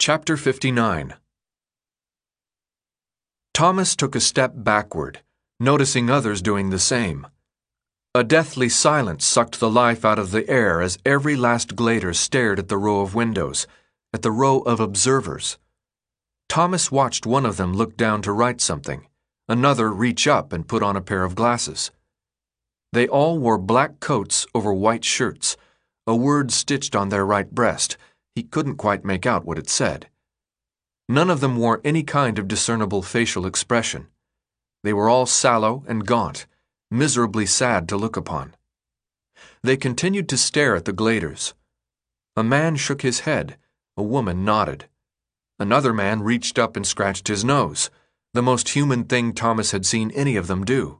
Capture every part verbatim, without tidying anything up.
Chapter fifty-nine. Thomas took a step backward, noticing others doing the same. A deathly silence sucked the life out of the air as every last glader stared at the row of windows, at the row of observers. Thomas watched one of them look down to write something, another reach up and put on a pair of glasses. They all wore black coats over white shirts, a word stitched on their right breast. He couldn't quite make out what it said. None of them wore any kind of discernible facial expression. They were all sallow and gaunt, miserably sad to look upon. They continued to stare at the gladers. A man shook his head, a woman nodded. Another man reached up and scratched his nose, the most human thing Thomas had seen any of them do.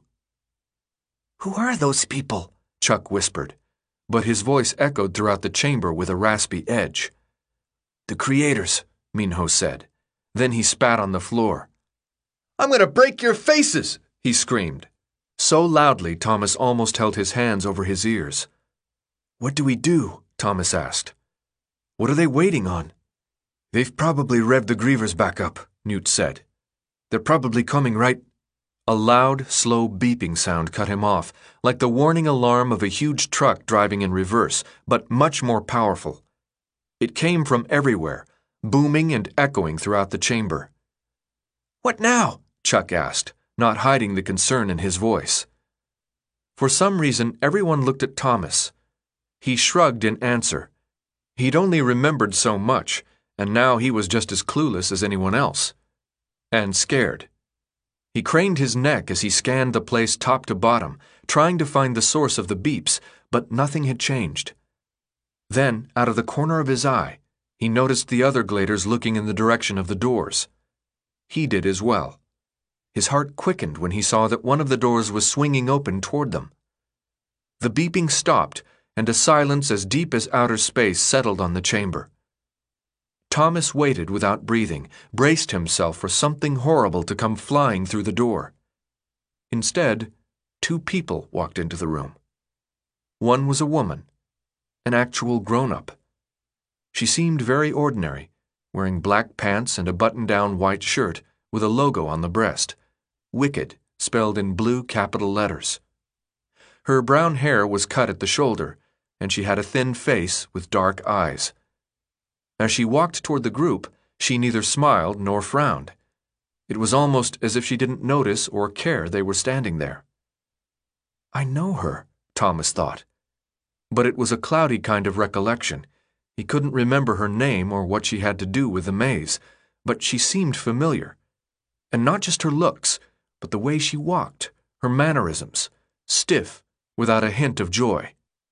"Who are those people?" Chuck whispered, but his voice echoed throughout the chamber with a raspy edge. "The creators," Minho said. Then he spat on the floor. "I'm going to break your faces!" he screamed, so loudly Thomas almost held his hands over his ears. "What do we do?" Thomas asked. "What are they waiting on?" "They've probably revved the grievers back up," Newt said. "They're probably coming right—" A loud, slow beeping sound cut him off, like the warning alarm of a huge truck driving in reverse, but much more powerful. It came from everywhere, booming and echoing throughout the chamber. "What now?" Chuck asked, not hiding the concern in his voice. For some reason, everyone looked at Thomas. He shrugged in answer. He'd only remembered so much, and now he was just as clueless as anyone else. And scared. He craned his neck as he scanned the place top to bottom, trying to find the source of the beeps, but nothing had changed. Then, out of the corner of his eye, he noticed the other gladers looking in the direction of the doors. He did as well. His heart quickened when he saw that one of the doors was swinging open toward them. The beeping stopped, and a silence as deep as outer space settled on the chamber. Thomas waited without breathing, braced himself for something horrible to come flying through the door. Instead, two people walked into the room. One was a woman, an actual grown-up. She seemed very ordinary, wearing black pants and a button-down white shirt with a logo on the breast, Wicked, spelled in blue capital letters. Her brown hair was cut at the shoulder, and she had a thin face with dark eyes. As she walked toward the group, she neither smiled nor frowned. It was almost as if she didn't notice or care they were standing there. "I know her," Thomas thought. But it was a cloudy kind of recollection. He couldn't remember her name or what she had to do with the maze, but she seemed familiar. And not just her looks, but the way she walked, her mannerisms, stiff, without a hint of joy.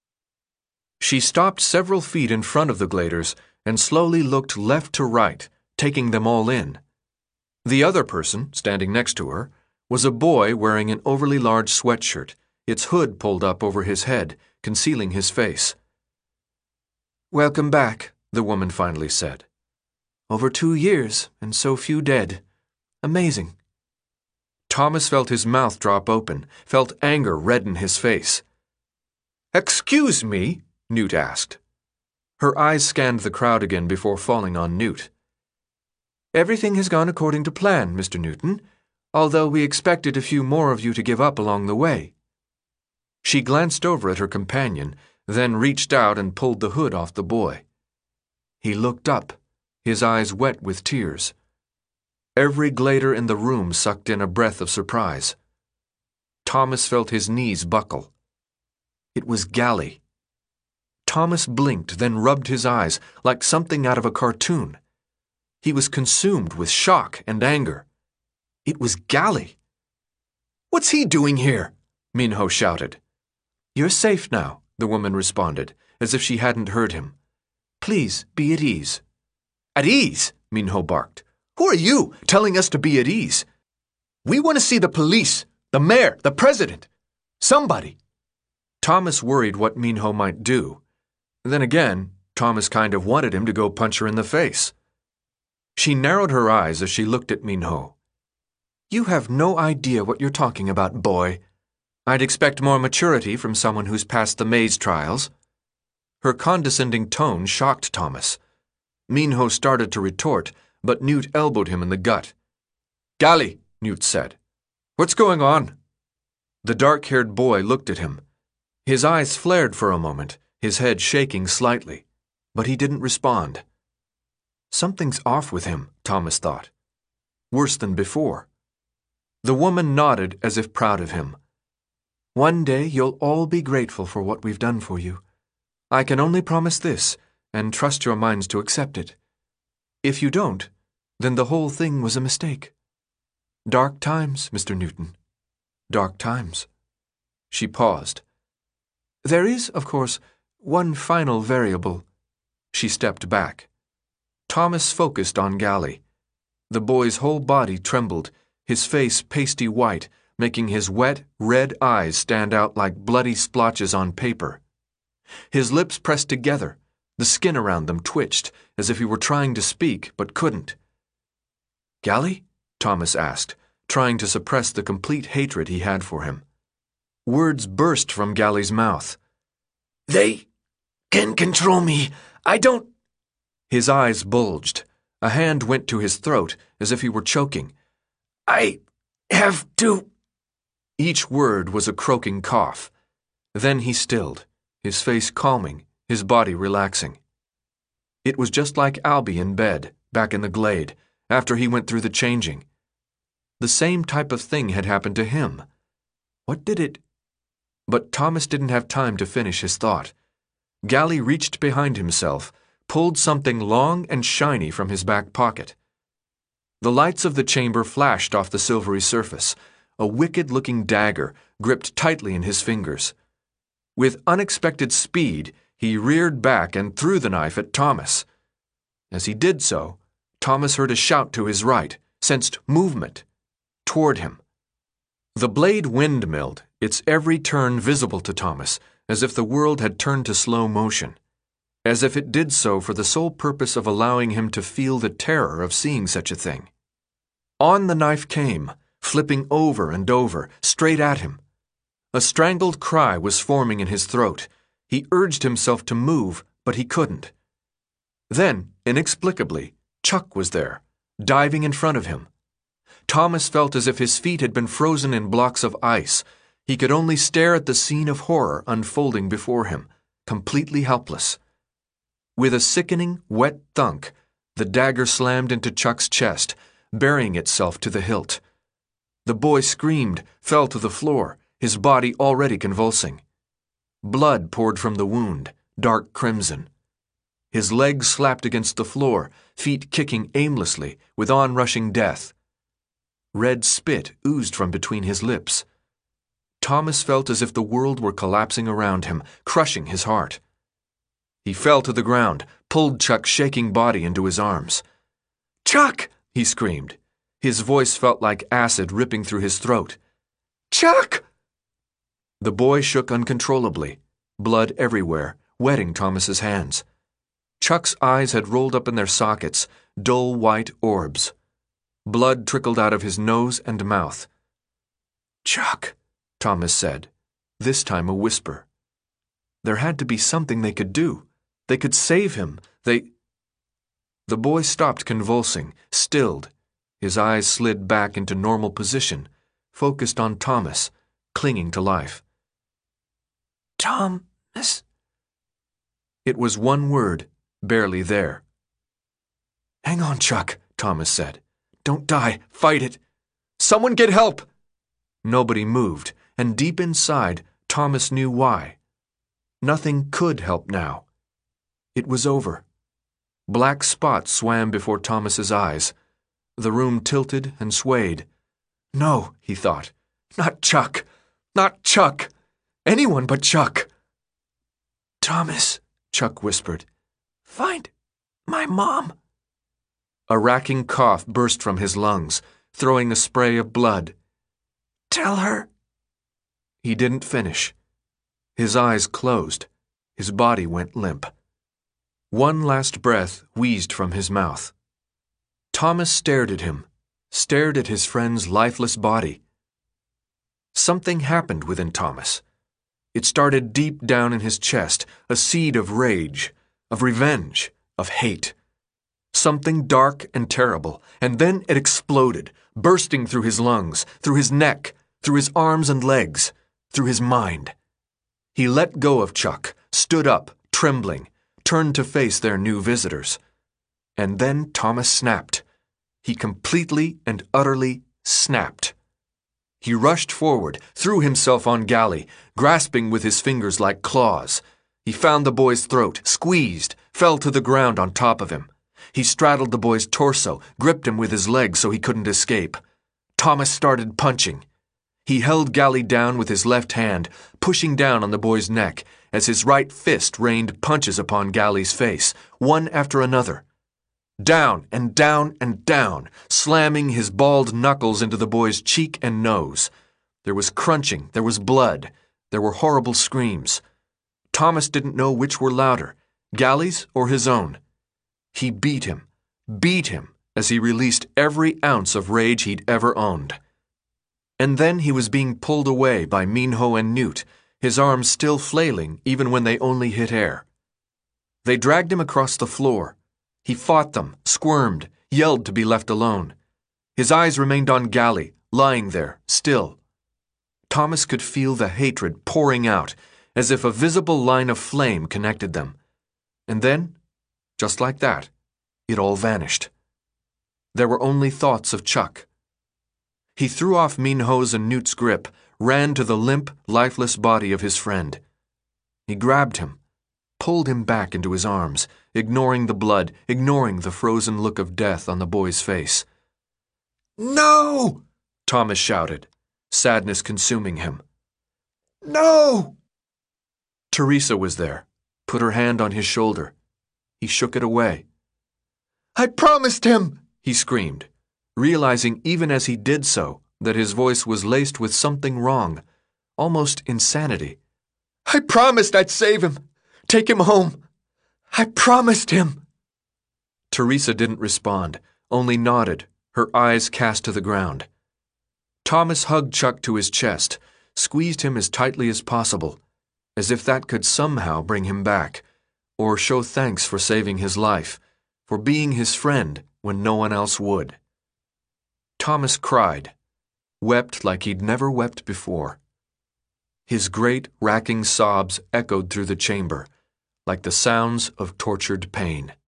She stopped several feet in front of the gladers and slowly looked left to right, taking them all in. The other person, standing next to her, was a boy wearing an overly large sweatshirt, its hood pulled up over his head, concealing his face. "Welcome back," the woman finally said. "Over two years, and so few dead. Amazing." Thomas felt his mouth drop open, felt anger redden his face. "Excuse me?" Newt asked. Her eyes scanned the crowd again before falling on Newt. "Everything has gone according to plan, Mister Newton, although we expected a few more of you to give up along the way." She glanced over at her companion, then reached out and pulled the hood off the boy. He looked up, his eyes wet with tears. Every glader in the room sucked in a breath of surprise. Thomas felt his knees buckle. It was Gally. Thomas blinked, then rubbed his eyes like something out of a cartoon. He was consumed with shock and anger. It was Gally. "What's he doing here?" Minho shouted. "You're safe now," the woman responded, as if she hadn't heard him. "Please, be at ease." "At ease?" Minho barked. "Who are you, telling us to be at ease? We want to see the police, the mayor, the president. Somebody." Thomas worried what Minho might do. Then again, Thomas kind of wanted him to go punch her in the face. She narrowed her eyes as she looked at Minho. "You have no idea what you're talking about, boy. I'd expect more maturity from someone who's passed the maze trials." Her condescending tone shocked Thomas. Minho started to retort, but Newt elbowed him in the gut. "Gally," Newt said. "What's going on?" The dark-haired boy looked at him. His eyes flared for a moment, his head shaking slightly, but he didn't respond. Something's off with him, Thomas thought. Worse than before. The woman nodded as if proud of him. "One day you'll all be grateful for what we've done for you. I can only promise this, and trust your minds to accept it. If you don't, then the whole thing was a mistake. Dark times, Mister Newton. Dark times." She paused. "There is, of course, one final variable." She stepped back. Thomas focused on Gally. The boy's whole body trembled, his face pasty white, making his wet, red eyes stand out like bloody splotches on paper. His lips pressed together, the skin around them twitched, as if he were trying to speak but couldn't. "Gally?" Thomas asked, trying to suppress the complete hatred he had for him. Words burst from Gally's mouth. "They can control me. I don't—" His eyes bulged. A hand went to his throat, as if he were choking. "I have to—" Each word was a croaking cough. Then he stilled, his face calming, his body relaxing. It was just like Albie in bed, back in the glade, after he went through the changing. The same type of thing had happened to him. What did it... But Thomas didn't have time to finish his thought. Gally reached behind himself, pulled something long and shiny from his back pocket. The lights of the chamber flashed off the silvery surface, a wicked-looking dagger gripped tightly in his fingers. With unexpected speed, he reared back and threw the knife at Thomas. As he did so, Thomas heard a shout to his right, sensed movement. Toward him. The blade windmilled, its every turn visible to Thomas, as if the world had turned to slow motion. As if it did so for the sole purpose of allowing him to feel the terror of seeing such a thing. On the knife came, flipping over and over, straight at him. A strangled cry was forming in his throat. He urged himself to move, but he couldn't. Then, inexplicably, Chuck was there, diving in front of him. Thomas felt as if his feet had been frozen in blocks of ice. He could only stare at the scene of horror unfolding before him, completely helpless. With a sickening, wet thunk, the dagger slammed into Chuck's chest, burying itself to the hilt. The boy screamed, fell to the floor, his body already convulsing. Blood poured from the wound, dark crimson. His legs slapped against the floor, feet kicking aimlessly, with onrushing death. Red spit oozed from between his lips. Thomas felt as if the world were collapsing around him, crushing his heart. He fell to the ground, pulled Chuck's shaking body into his arms. "Chuck!" he screamed. His voice felt like acid ripping through his throat. "Chuck!" The boy shook uncontrollably, blood everywhere, wetting Thomas's hands. Chuck's eyes had rolled up in their sockets, dull white orbs. Blood trickled out of his nose and mouth. "Chuck," Thomas said, this time a whisper. There had to be something they could do. They could save him. They... The boy stopped convulsing, stilled. His eyes slid back into normal position, focused on Thomas, clinging to life. "Thomas." It was one word, barely there. "Hang on, Chuck," Thomas said. "Don't die. Fight it. Someone get help!" Nobody moved, and deep inside, Thomas knew why. Nothing could help now. It was over. Black spots swam before Thomas's eyes. The room tilted and swayed. No, he thought. Not Chuck. Not Chuck. Anyone but Chuck. "Thomas," Chuck whispered. "find my mom." A racking cough burst from his lungs, throwing a spray of blood. "Tell her." He didn't finish. His eyes closed. His body went limp. One last breath wheezed from his mouth. Thomas stared at him, stared at his friend's lifeless body. Something happened within Thomas. It started deep down in his chest, a seed of rage, of revenge, of hate. something dark and terrible, and then it exploded, bursting through his lungs, through his neck, through his arms and legs, through his mind. He let go of Chuck, stood up, trembling, turned to face their new visitors. And then Thomas snapped. He completely and utterly snapped. He rushed forward, threw himself on Gally, grasping with his fingers like claws. He found the boy's throat, squeezed, fell to the ground on top of him. He straddled the boy's torso, gripped him with his legs so he couldn't escape. Thomas started punching. He held Gally down with his left hand, pushing down on the boy's neck as his right fist rained punches upon Gally's face, one after another. Down and down and down, slamming his bald knuckles into the boy's cheek and nose. There was crunching, there was blood, there were horrible screams. Thomas didn't know which were louder, Gally's or his own. He beat him, beat him, as he released every ounce of rage he'd ever owned. And then he was being pulled away by Minho and Newt, his arms still flailing even when they only hit air. They dragged him across the floor. He fought them, squirmed, yelled to be left alone. His eyes remained on Gally, lying there, still. Thomas could feel the hatred pouring out, as if a visible line of flame connected them. And then, just like that, it all vanished. There were only thoughts of Chuck. He threw off Minho's and Newt's grip, ran to the limp, lifeless body of his friend. He grabbed him, pulled him back into his arms, ignoring the blood, ignoring the frozen look of death on the boy's face. No! Thomas shouted, sadness consuming him. No! Teresa was there, put her hand on his shoulder. He shook it away. I promised him! He screamed, realizing even as he did so that his voice was laced with something wrong, almost insanity. I promised I'd save him, take him home. I promised him. Teresa didn't respond, only nodded, her eyes cast to the ground. Thomas hugged Chuck to his chest, squeezed him as tightly as possible, as if that could somehow bring him back, or show thanks for saving his life, for being his friend when no one else would. Thomas cried, wept like he'd never wept before. His great, racking sobs echoed through the chamber, like the sounds of tortured pain.